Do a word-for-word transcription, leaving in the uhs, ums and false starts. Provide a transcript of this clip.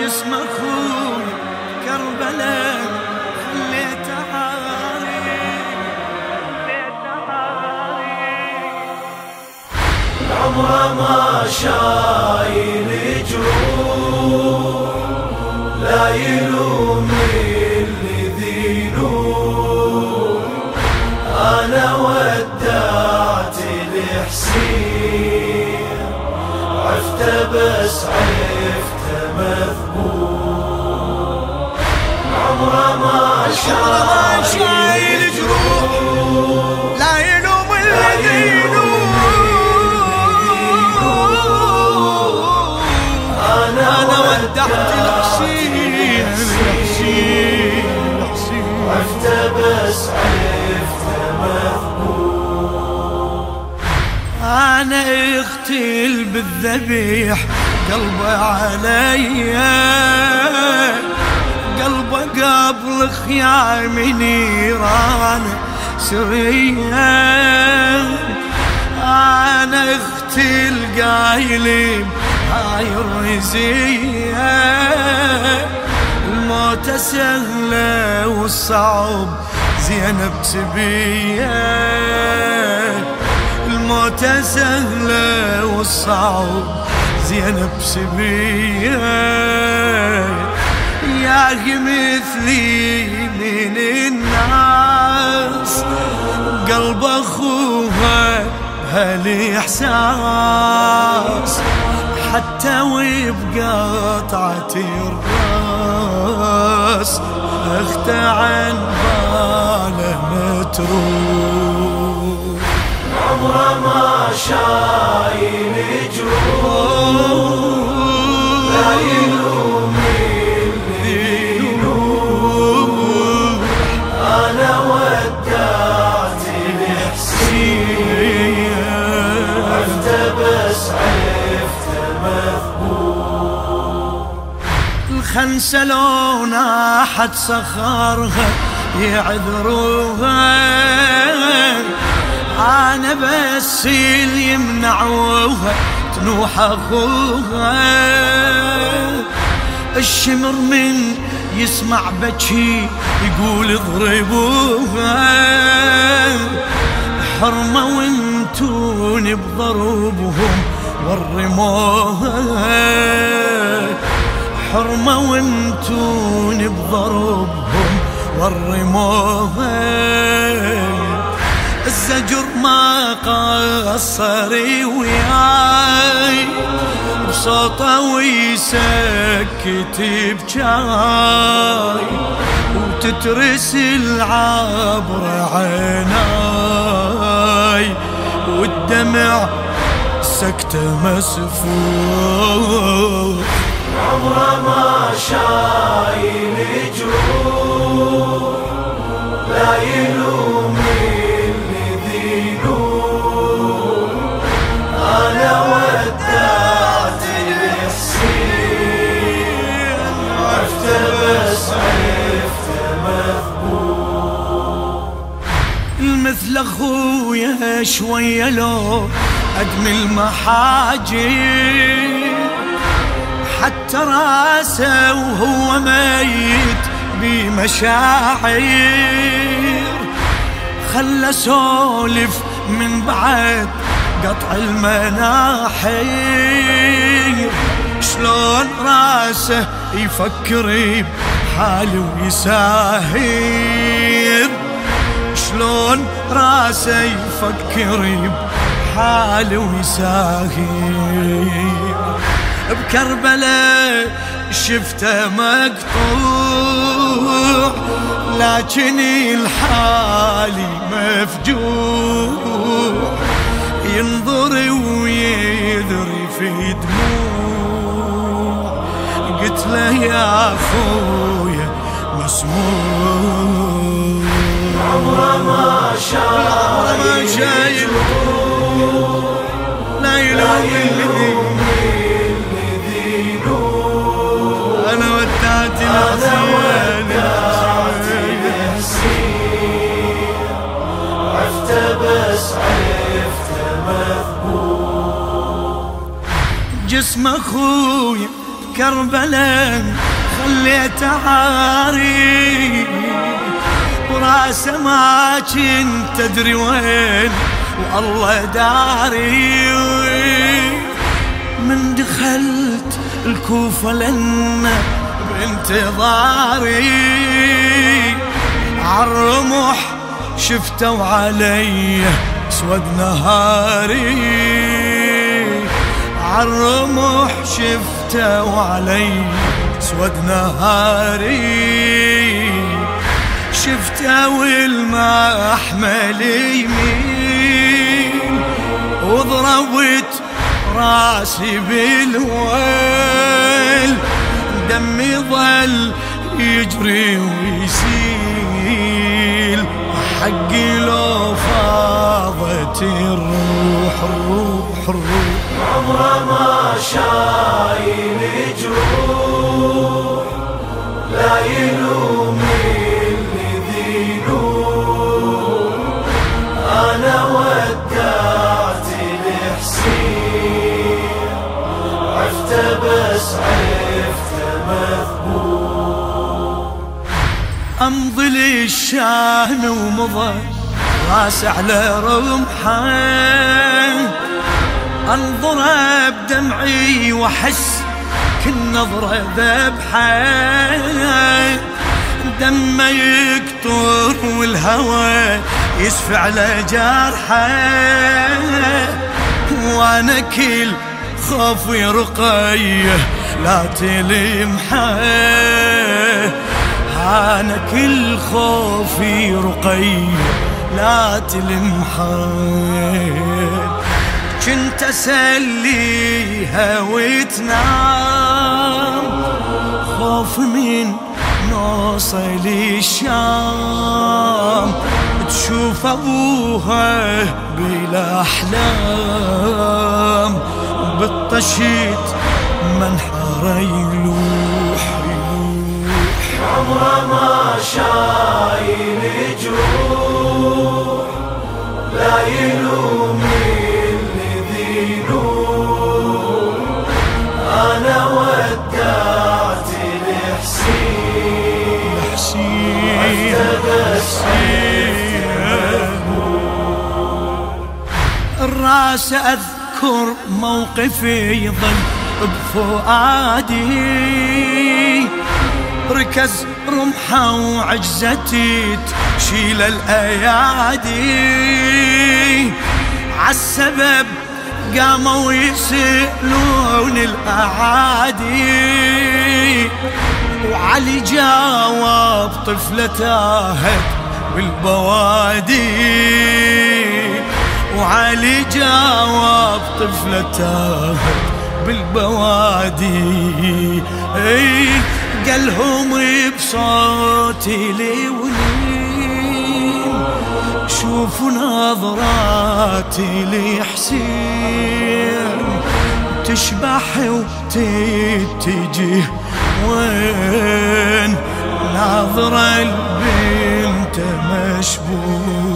جسم اخوي كربلاء خليته عاري عمره ما شايل جروح لا يلوم اللي ذينوح. انا ودعت الحسين عفته بس عفته مذبوح. عمره ما شايل جروح لا يلوم الذين انا ودعت الحسين عفته بس عفته مذبوح. انا اغتل بالذبيح قلبه عليا قلبه قبل خيام نيران سريا. انا اغتل قايلين هاي الرزية الموت سهلة والصعب زينب سبية. الموت سهلة والصعب زينب سبية. يا مثلي من الناس قلب اخوها بهالاحساس حتى وبقطعة الراس اخته عن باله متروك. عمره ما شايل جروح لا يلوم اللي يلوم. انا ودعت الحسين عفته بس عفته مذبوح. الخنسة لو ناحت صخرها يعذروها انا بس اللي يمنعوها تنوح اخوها. الشمر من يسمع بكي يقول اضربوها حرمة وانتون بضربهم ورموها. حرمة وانتون بضربهم ورموها. الزجر ما قصر وياي بصوته ويسكت بجاي وتترس العبر عيناي والدمع سكته مسفوح. عمره ما شايل جروح لا يلوم اللي ذينوح. انا ودعت الحسين عفته بس عفته مذبوح. المثل اخويا شوية لو ادمي المحاجر حتى راسه وهو ميت بمشاعر خلى سولف من بعد قطع المناحير. شلون راسه يفكر بحاله ويساهر. شلون راسه يفكر بحاله ويساهر. بكربلاء شفته مقطوع لكن الحالي مفجوع. ينظر ويذري في دموع قلت له يا اخويا مسموع. عمره ما شايل لا يلوم اللي انا ودعت الحسين عفته بس عفته مذبوح. جسم اخويا كربلاء خليت عاري وراسه ما كنت تدري وين والله داري. من دخلت الكوفة لنا بانتظاري عالرمح شفته علي اسود نهاري عالرمح شفته علي اسود نهاري شفته والمحمل يمين وضربت راسي بالويل دمي ظل يجري ويسيل حقي لو فاضت الروح الروح الروح عمره ما شايل جروح لا يلوم اللي ذي نور. أنا ودعت الحسين عفته بس عفته مذبوح. أمضي للشام ومضى راس على رمحه انظر بدمعي واحس كل نظرة ذبحه دمه يكتر والهوى يسفع على جرحه وانا كل خوفي رقيه لا تلمحه انا كل خوفي رقيه لا تلمحه. كنت اسليها وتنام خوف من نوصل الشام تشوف ابوها بالاحلام بالطشيت منحر يلوح يلوح. عمره ما شايل جروح لا يلوم اللي ذي نور. أنا ودعت الحسين عفته بس الراس أذكر موقفي يظل بفؤادي ركز رمحة وعجزتي تشيل الأيادي عالسبب قاموا يسألون الأعادي وعلي جاوب طفلة تاهت بالبوادي وعلي جاوب طفلة تاهت بالبوادي قالهم بصوتي لولين شوفوا نظراتي لحسين تشبح وتتجه وين ناظرة البنت مشبوه